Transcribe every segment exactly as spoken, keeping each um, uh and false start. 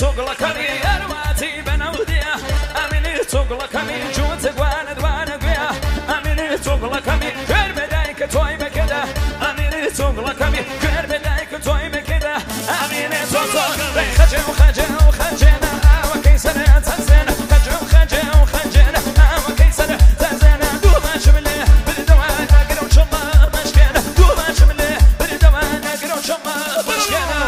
تقول كمي أرواتي بنوديا أمين تقول كمي جوت قوانا دوانا قويا أمين تقول كمي غير بدايك توي بكده أمين تقول كمي غير بدايك توي بكده أمين تقول خجل وخجل وخجلنا وكيسنا تنزينا خجل وخجل وخجلنا وكيسنا تنزينا دوما شمله بالدوان قرو شما مشكلة دوما شمله بالدوان قرو شما مشكلة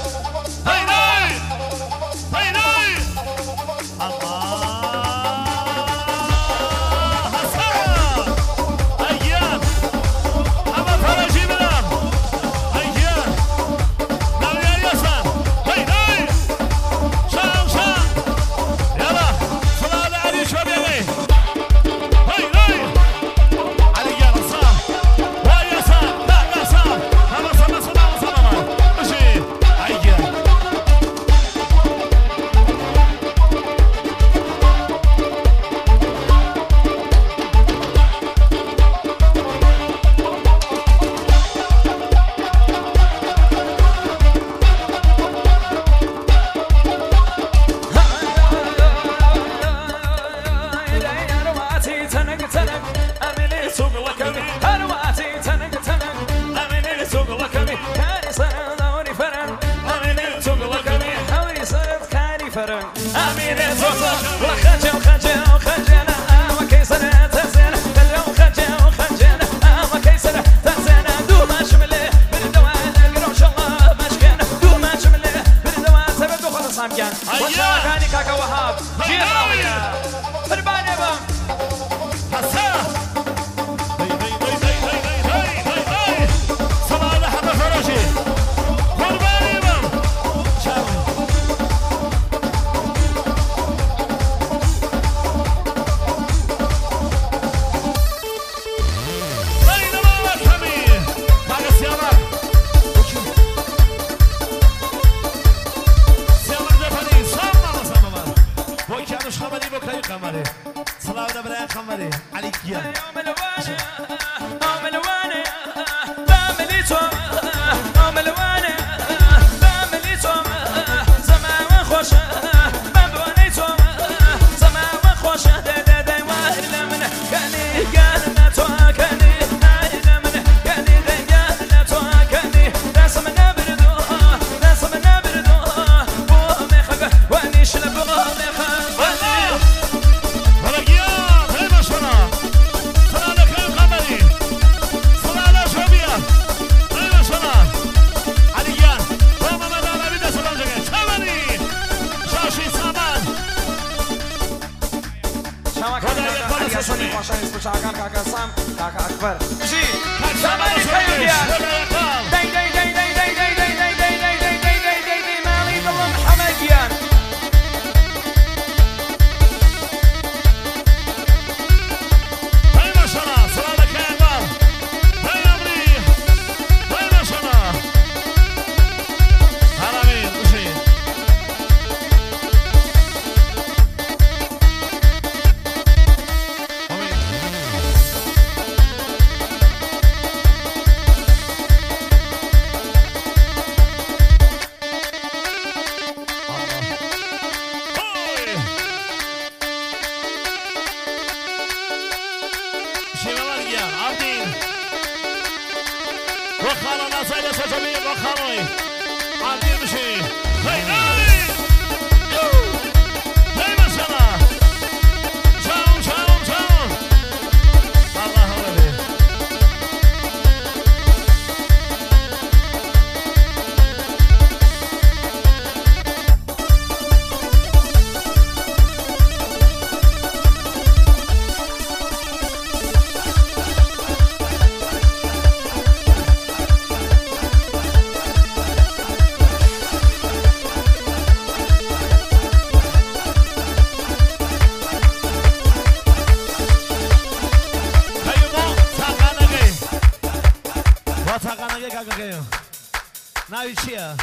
Now it's here.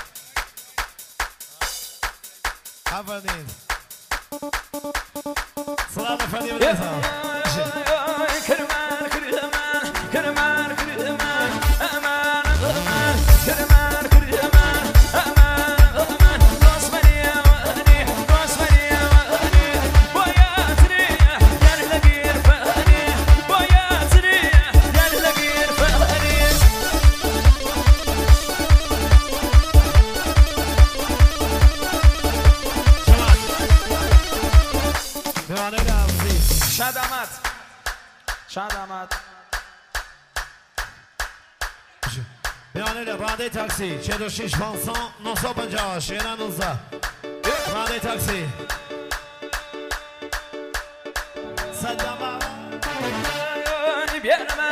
Avenue. Salam efendim. Kırman kırman kırman kırman aman aman kırman kırman aman aman dost beni ماده تاکسی چهل و شش پانصد نهصد و پنجاه و هشت نوزده ماده تاکسی صدام بیارم